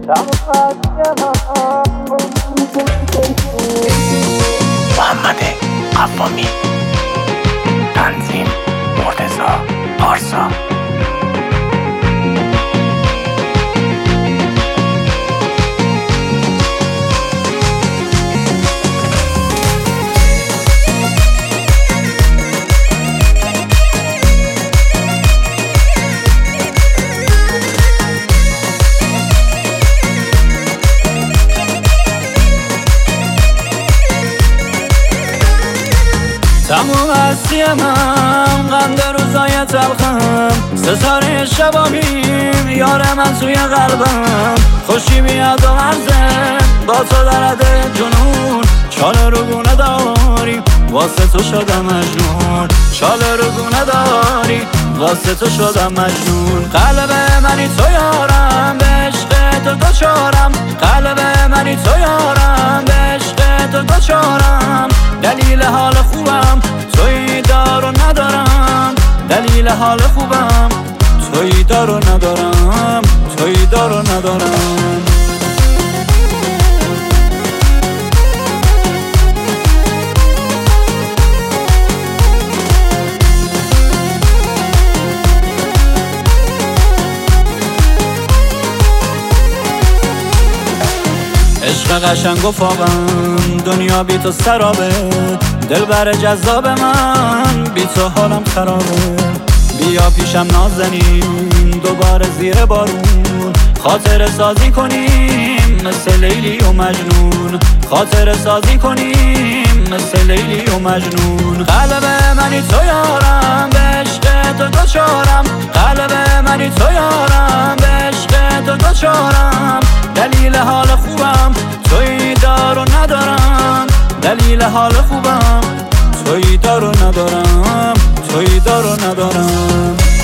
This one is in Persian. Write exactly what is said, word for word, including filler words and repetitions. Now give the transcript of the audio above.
محمد قوامی، تنظیم مرتضی پارسا. تموم هستی من قند روزای تلخم، ستاره شبابیم یار من توی قلبم. خوشی میاد و مرزه با تو درد جنون، چاله رو گونه داری واسه تو شدم مجنون. چاله رو گونه داری واسه تو شدم مجنون. قلب منی تو یارم، به عشق تو دوچارم. قلب منی تو یارم، به عشق تو دوچارم. دلیل حال خوبم توی دار و ندارم. دلیل حال خوبم توی دار و ندارم. توی دار و ندارم. عشق قشنگ و فاقم، دنیا بی تو سرابه. دلبر جذاب من، بی تو حالم خرابه. بیا پیشم نازنین دوباره زیر بارون، خاطر سازی کنیم مثل لیلی و مجنون. خاطر سازی کنیم مثل لیلی و مجنون. قلب منی تو یارم، به عشق تو دوچارم. قلب منی تو یارم، به عشق تو دوچارم. دلیل حال خوبم توی دار و ندارم. دلیل حال خوبم توی دار و ندارم. توی دار و ندارم.